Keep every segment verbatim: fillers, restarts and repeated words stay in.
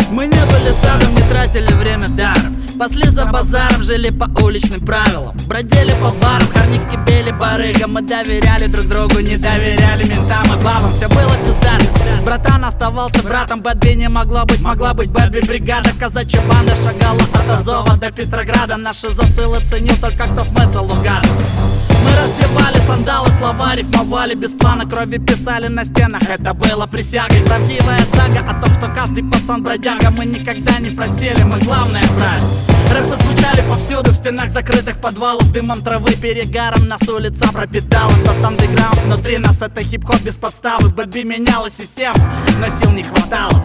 Мы не были стадом, не тратили время даром. Пасли за базаром, жили по уличным правилам. Бродили по барам, хорники били барыгам. Мы доверяли друг другу, не доверяли ментам и бабам. Все было бездарно, братан оставался братом. Бэтби не могло быть, могла быть Бэтби бригада. Казачья банда шагала от Азова до Петрограда. Наши засылы ценил только кто смысл угадал. Мы разбивали сандалы, слова рифмовали без плана, крови писали на стенах, это было присягой. Правдивая сага о том, что каждый пацан бродяга. Мы никогда не просели, мы главное брали. Рэпы звучали повсюду, в стенах закрытых подвалов. Дымом травы, перегаром нас улица пропитала. Тот андеграунд внутри нас, это хип-хоп без подставы. Бэтби меняла систему, но сил не хватало.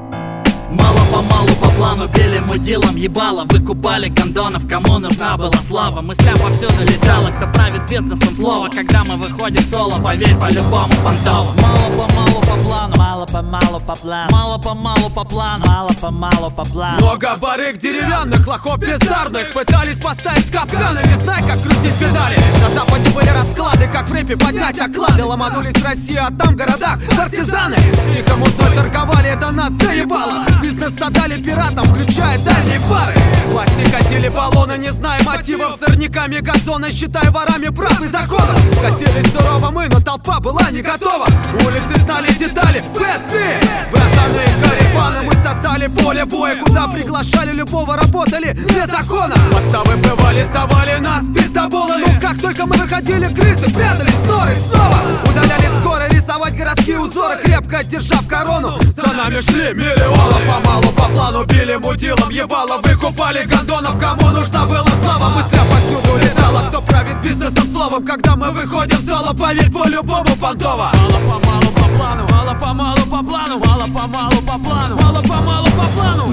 Мало-помалу по плану били мы делом ебало. Выкупали гондонов, кому нужна была слава. Мысля повсюду летала, кто правит бизнесом слово. Когда мы выходим в соло, поверь, по-любому понтово. Мало-помалу по плану, мало-помалу по плану, мало-помалу по плану, мало-помалу по плану. Много барыг деревянных, лохов бездарных пытались поставить капканы, не знай, как крутить педали. На западе были расклады, как в рэпе поднять оклады. Ломанулись в России, а там в городах партизаны тихо мусой торговали, это нас заебало. Бизнес отдали пиратам, включая дальние пары. Власти катили баллоны, не зная мотивов. Сорняками газона, считая ворами прав и законов. Катились сурово мы, но толпа была не готова. Улицы знали детали, Бэтби, братаны, карифаны. Мы создали поле боя, куда приглашали любого, работали без закона. Поставы бывали, сдавали нас пиздоболы. Но как только мы выходили, крысы прятались снова и снова.Удаляли скоро, рисовать городские узоры, крепко держав корону. За нами шли миллионы. Помалу по плану били мудилом ебало. Выкупали гондонов, кому нужна была слава. Мысля повсюду летала, кто правит бизнесом словом. Когда мы выходим в соло, поверь, по-любому понтово. Мало-помалу по плану, мало-помалу по плану, мало-помалу по плану, мало-помалу по плану.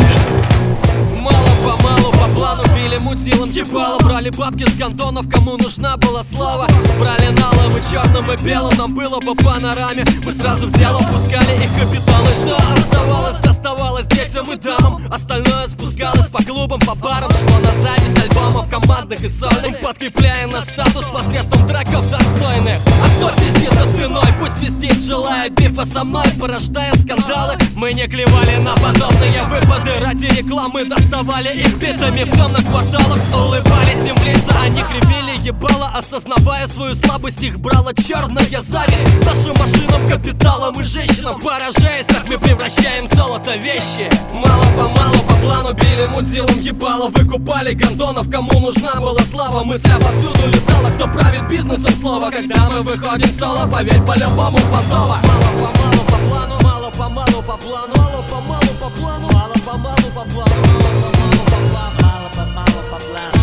Мало-помалу по плану били мутилом ебало. Брали бабки с гондонов, кому нужна была слава. Брали налом и черным и белым, нам было по панораме. Мы сразу в дело пускали их капиталы. Что оставалось, оставалось детям и дамам. Остальное спускалось по клубам, по барам. Шло на запись альбомов командных и сольных, подкрепляя наш статус посредством треков достойных. А кто пиздит за спиной, пусть пиздит, желая бифа со мной, порождая скандалы. Мы не клевали на подобные выпады, ради рекламы доставали их битами в темных кварталах. Улыбались им в лица, они кривили ебало, осознавая свою слабость, их брала черная зависть. Нашим машинам, капиталам и женщинам, поражаясь, как мы превращаем в золото вещи. Мало-помалу по плану били мудилом ебало. Выкупали гондонов, кому нужна была слава. Мысля повсюду летала, кто правит бизнесом слово. Когда мы выходим в соло, поверь, по-любому понтово. Мало-помалу по плану, мало-помалу по плану, мало-помалу по плану, мало-помалу по плану, мало-помалу по плану, мало-помалу по плану.